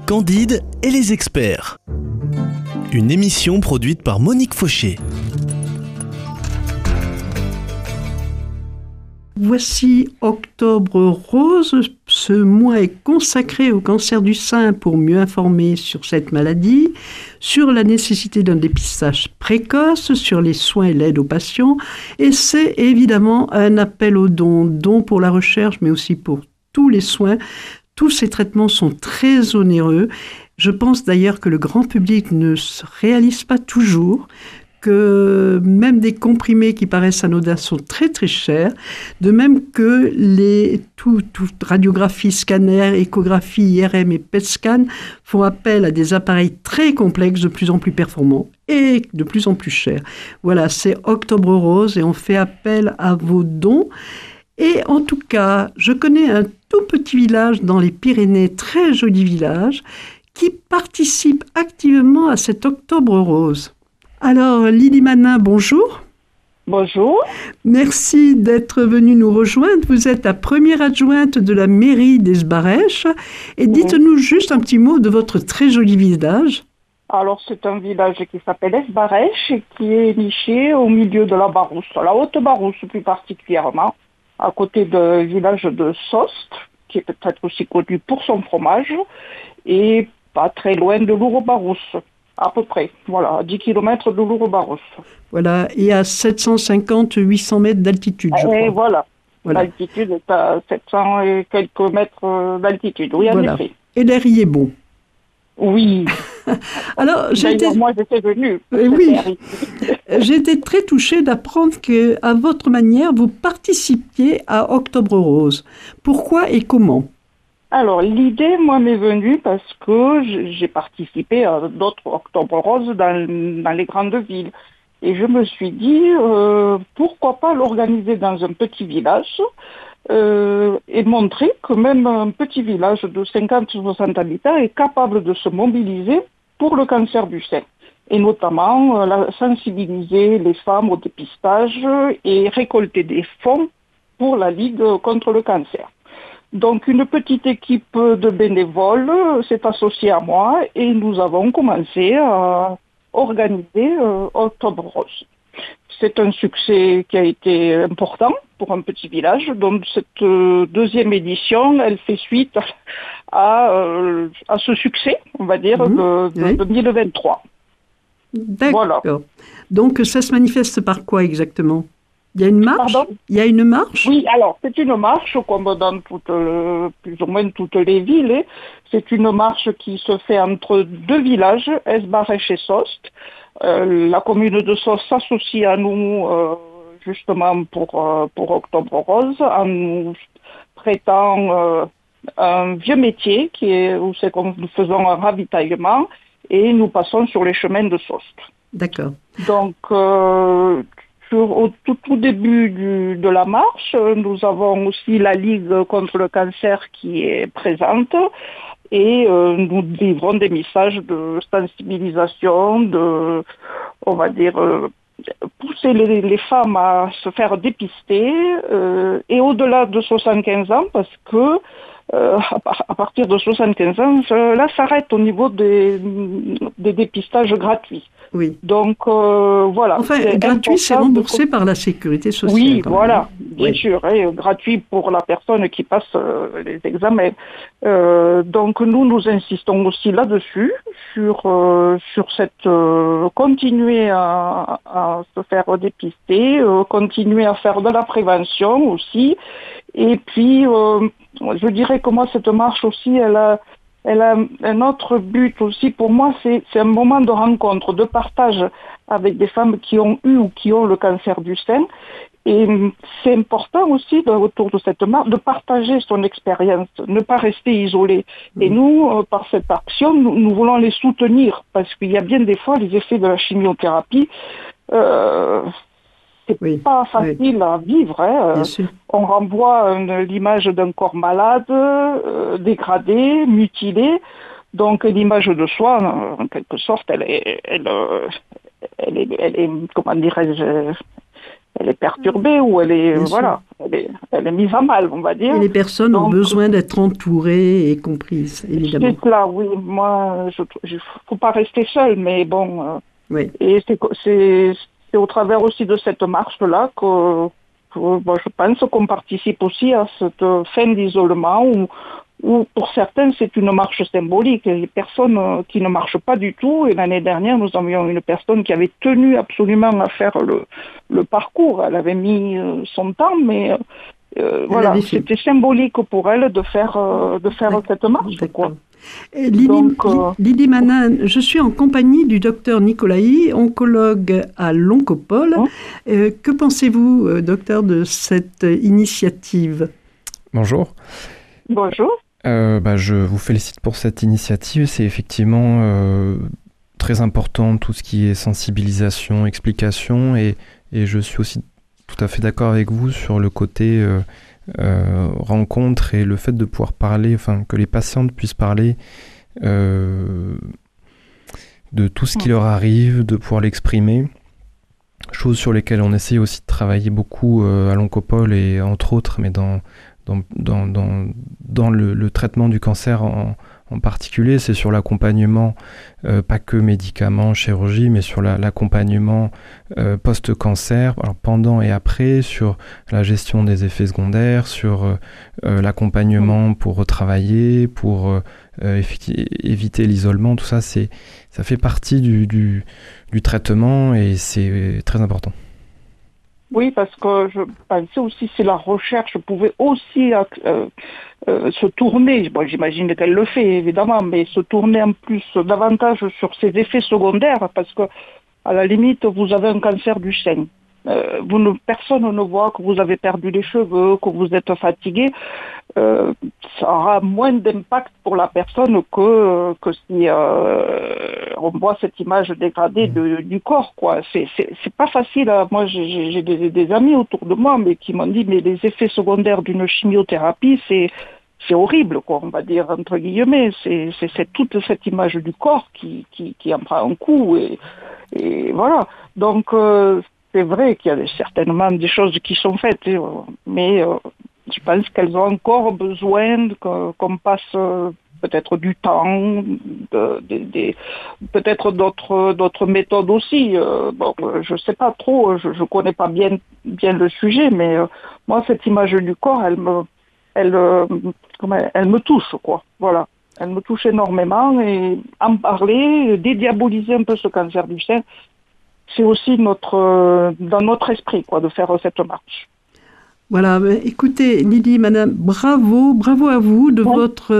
Candide et les experts. Une émission produite par Monique Fauché. Voici Octobre Rose. Ce mois est consacré au cancer du sein pour mieux informer sur cette maladie, sur la nécessité d'un dépistage précoce, sur les soins et l'aide aux patients. Et c'est évidemment un appel aux dons pour la recherche, mais aussi pour tous les soins. Tous ces traitements sont très onéreux. Je pense d'ailleurs que le grand public ne se réalise pas toujours que même des comprimés qui paraissent anodins sont très très chers, de même que toute radiographie, scanner, échographie, IRM et PET scan font appel à des appareils très complexes, de plus en plus performants et de plus en plus chers. Voilà, c'est Octobre Rose et on fait appel à vos dons. Et en tout cas, je connais un tout petit village dans les Pyrénées, très joli village, qui participe activement à cet Octobre Rose. Alors, Lily Manin, bonjour. Bonjour. Merci d'être venue nous rejoindre. Vous êtes la première adjointe de la mairie d'Esbarèche. Et dites-nous juste un petit mot de votre très joli village. Alors, c'est un village qui s'appelle Esbarèche et qui est niché au milieu de la Barousse, la Haute-Barousse plus particulièrement, à côté du village de Sost, qui est peut-être aussi connu pour son fromage, et pas très loin de Louro-Barousse. À peu près, voilà, à 10 km de Louro-Barousse. Voilà, et à 750-800 mètres d'altitude, je crois. Et voilà. L'altitude est à 700 et quelques mètres d'altitude, oui, en effet. Et l'air y est bon. Oui. Alors, moi, j'étais venue. Oui. J'ai été très touchée d'apprendre qu'à votre manière, vous participiez à Octobre Rose. Pourquoi et comment ? Alors, l'idée, moi, m'est venue parce que j'ai participé à d'autres Octobre Rose dans les grandes villes. Et je me suis dit, pourquoi pas l'organiser dans un petit village et montrer que même un petit village de 50-60 habitants est capable de se mobiliser pour le cancer du sein. Et notamment, sensibiliser les femmes au dépistage et récolter des fonds pour la Ligue contre le cancer. Donc, une petite équipe de bénévoles s'est associée à moi et nous avons commencé à organiser Octobre Rose. C'est un succès qui a été important pour un petit village. Donc, cette deuxième édition, elle fait suite à ce succès, on va dire, de 2023. D'accord. Voilà. Donc, ça se manifeste par quoi exactement ? Il y a une marche ? Pardon ? Il y a une marche ? Oui, alors, c'est une marche, comme dans plus ou moins toutes les villes. C'est une marche qui se fait entre deux villages, Esbarèche et Sost. La commune de Sost s'associe à nous, justement, pour Octobre Rose, en nous prêtant un vieux métier, où c'est comme nous faisons un ravitaillement, et nous passons sur les chemins de Sost. D'accord. Donc, au tout début de la marche, nous avons aussi la Ligue contre le cancer qui est présente et nous livrons des messages de sensibilisation, on va dire, pousser les femmes à se faire dépister et au-delà de 75 ans parce que à partir de 75 ans, là s'arrête au niveau des dépistages gratuits. Oui. Donc, voilà. Enfin, gratuit, c'est remboursé par la sécurité sociale. Oui, voilà, bien sûr, gratuit pour la personne qui passe les examens. Donc, nous insistons aussi là-dessus, sur cette continuer à se faire dépister, continuer à faire de la prévention aussi. Et puis, je dirais que moi, cette marche aussi, elle a un autre but aussi. Pour moi, c'est un moment de rencontre, de partage avec des femmes qui ont eu ou qui ont le cancer du sein. Et c'est important aussi, autour de cette marche, de partager son expérience, ne pas rester isolé. Et nous, par cette action, nous voulons les soutenir, parce qu'il y a bien des fois les effets de la chimiothérapie. C'est pas facile à vivre. On renvoie l'image d'un corps malade, dégradé, mutilé. Donc l'image de soi, en quelque sorte, elle est comment dirais-je, perturbée ou elle est, Bien voilà, elle est mise à mal, on va dire. Et les personnes ont besoin d'être entourées et comprises, évidemment. C'est là, oui. Moi, il faut pas rester seul, mais bon. Oui. Et c'est au travers aussi de cette marche-là que je pense qu'on participe aussi à cette fin d'isolement où pour certains c'est une marche symbolique. Il y a des personnes qui ne marchent pas du tout. Et l'année dernière, nous avions une personne qui avait tenu absolument à faire le parcours. Elle avait mis son temps, mais voilà, c'était symbolique pour elle de faire cette marche, quoi. Lydie Manin, je suis en compagnie du docteur Nicolaï, oncologue à l'Oncopole. Que pensez-vous, docteur, de cette initiative ? Bonjour. Bonjour. Je vous félicite pour cette initiative. C'est effectivement très important, tout ce qui est sensibilisation, explication, et je suis aussi tout à fait d'accord avec vous sur le côté rencontre et le fait de pouvoir parler, enfin que les patientes puissent parler de tout ce qui leur arrive, de pouvoir l'exprimer, choses sur lesquelles on essaie aussi de travailler beaucoup à l'Oncopole et entre autres, mais dans le traitement du cancer en particulier, c'est sur l'accompagnement, pas que médicaments, chirurgie, mais sur l'accompagnement post-cancer, alors pendant et après, sur la gestion des effets secondaires, sur l'accompagnement pour retravailler, pour éviter l'isolement, tout ça, ça fait partie du traitement et c'est très important. Oui, parce que je pensais aussi si la recherche pouvait aussi se tourner, bon, j'imagine qu'elle le fait évidemment, mais se tourner en plus davantage sur ses effets secondaires, parce que à la limite vous avez un cancer du sein. Personne ne voit que vous avez perdu les cheveux, que vous êtes fatigué. Ça aura moins d'impact pour la personne que si on voit cette image dégradée du corps, quoi. C'est pas facile. Moi, j'ai des amis autour de moi, mais qui m'ont dit, mais les effets secondaires d'une chimiothérapie, c'est horrible, quoi. On va dire entre guillemets. C'est toute cette image du corps qui en prend un coup et voilà. Donc c'est vrai qu'il y a certainement des choses qui sont faites, mais je pense qu'elles ont encore besoin qu'on passe peut-être du temps, peut-être d'autres méthodes aussi. Je sais pas trop, je connais pas bien le sujet, mais moi cette image du corps, elle me touche, quoi. Voilà. Elle me touche énormément et en parler, dédiaboliser un peu ce cancer du sein, c'est aussi dans notre esprit, quoi, de faire cette marche. Voilà, écoutez, Lydie, madame, bravo à vous de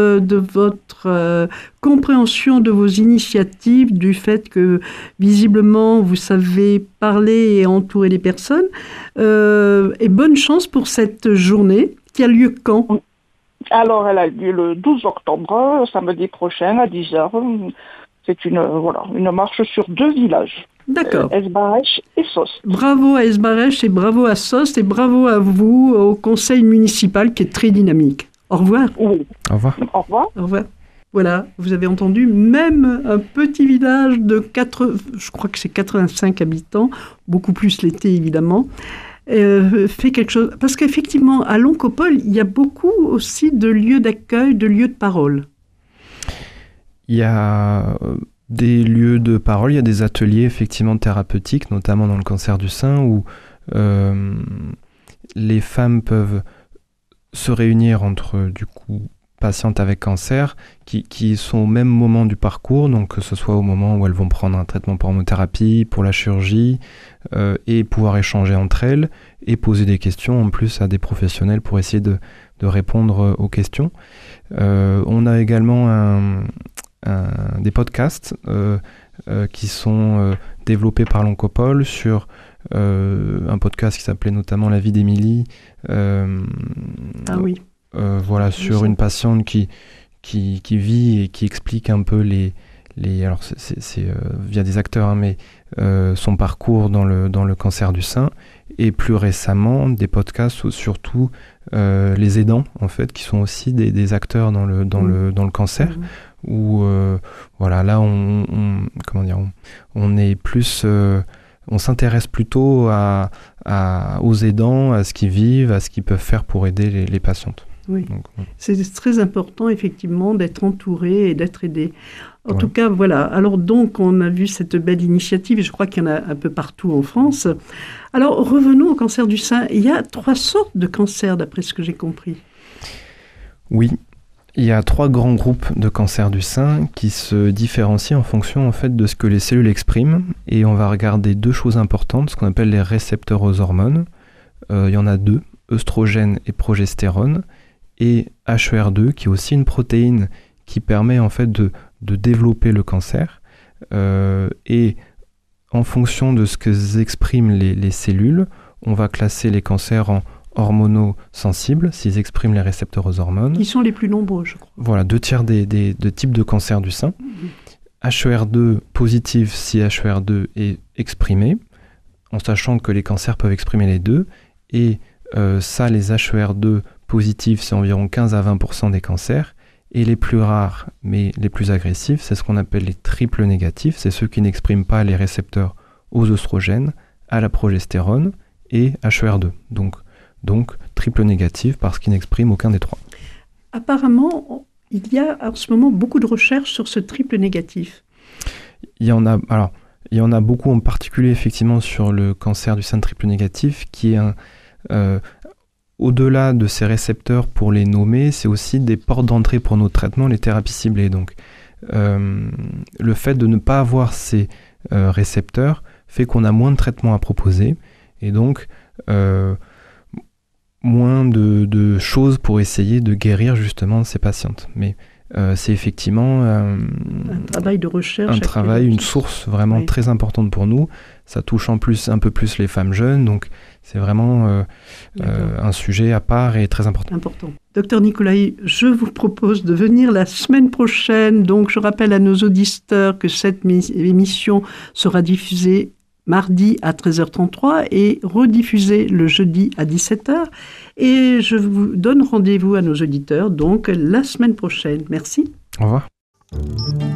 votre compréhension de vos initiatives, du fait que visiblement vous savez parler et entourer les personnes. Et bonne chance pour cette journée qui a lieu quand ? Alors, elle a lieu le 12 octobre, samedi prochain à 10h. C'est une marche sur 2 villages. D'accord. Esbarèche et Sost. Bravo à Esbarèche et bravo à Sost et bravo à vous au conseil municipal qui est très dynamique. Au revoir. Oui. Au revoir. Au revoir. Au revoir. Voilà, vous avez entendu, même un petit village de je crois que c'est 85 habitants, beaucoup plus l'été évidemment, fait quelque chose. Parce qu'effectivement, à l'Oncopole, il y a beaucoup aussi de lieux d'accueil, de lieux de parole. Il y a des lieux de parole, il y a des ateliers effectivement thérapeutiques, notamment dans le cancer du sein, où les femmes peuvent se réunir entre du coup patientes avec cancer qui sont au même moment du parcours, donc que ce soit au moment où elles vont prendre un traitement pour hormothérapie, pour la chirurgie, et pouvoir échanger entre elles et poser des questions en plus à des professionnels pour essayer de répondre aux questions. On a également des podcasts qui sont développés par l'Oncopole sur un podcast qui s'appelait notamment La vie d'Émilie. Oui. Voilà, sur une patiente qui vit et qui explique un peu alors c'est via des acteurs, hein, mais son parcours dans le cancer du sein, et plus récemment des podcasts où surtout les aidants en fait, qui sont aussi des acteurs dans le cancer, où voilà, là on est plus on s'intéresse plutôt aux aidants, à ce qu'ils vivent, à ce qu'ils peuvent faire pour aider les patientes. Oui, donc, c'est très important effectivement d'être entouré et d'être aidé. En tout cas, voilà. Alors donc, on a vu cette belle initiative et je crois qu'il y en a un peu partout en France. Alors revenons au cancer du sein. Il y a 3 sortes de cancers d'après ce que j'ai compris. Oui, il y a 3 grands groupes de cancers du sein qui se différencient en fonction en fait de ce que les cellules expriment. Et on va regarder 2 choses importantes, ce qu'on appelle les récepteurs aux hormones. Il y en a 2, œstrogène et progestérone. Et HER2, qui est aussi une protéine qui permet en fait de développer le cancer. Et en fonction de ce que expriment les cellules, on va classer les cancers en hormonosensibles, s'ils expriment les récepteurs aux hormones. Qui sont les plus nombreux, je crois. Voilà, 2/3 de types de cancers du sein. HER2 positif si HER2 est exprimé, en sachant que les cancers peuvent exprimer les deux. Et ça, les HER2 positifs, c'est environ 15 à 20% des cancers. Et les plus rares, mais les plus agressifs, c'est ce qu'on appelle les triples négatifs. C'est ceux qui n'expriment pas les récepteurs aux œstrogènes, à la progestérone et HER2. Donc triple négatif parce qu'ils n'expriment aucun des 3. Apparemment, il y a en ce moment beaucoup de recherches sur ce triple négatif. Il y en a beaucoup, en particulier effectivement sur le cancer du sein triple négatif, qui est au-delà de ces récepteurs, pour les nommer, c'est aussi des portes d'entrée pour nos traitements, les thérapies ciblées. Donc, le fait de ne pas avoir ces récepteurs fait qu'on a moins de traitements à proposer et donc moins de choses pour essayer de guérir justement ces patientes. Mais c'est effectivement un travail de recherche, une source vraiment très importante pour nous. Ça touche un peu plus les femmes jeunes, donc c'est vraiment un sujet à part et très important. Docteur Nicolaï, je vous propose de venir la semaine prochaine. Donc, je rappelle à nos auditeurs que cette émission sera diffusée mardi à 13h33 et rediffusée le jeudi à 17h. Et je vous donne rendez-vous à nos auditeurs, donc, la semaine prochaine. Merci. Au revoir.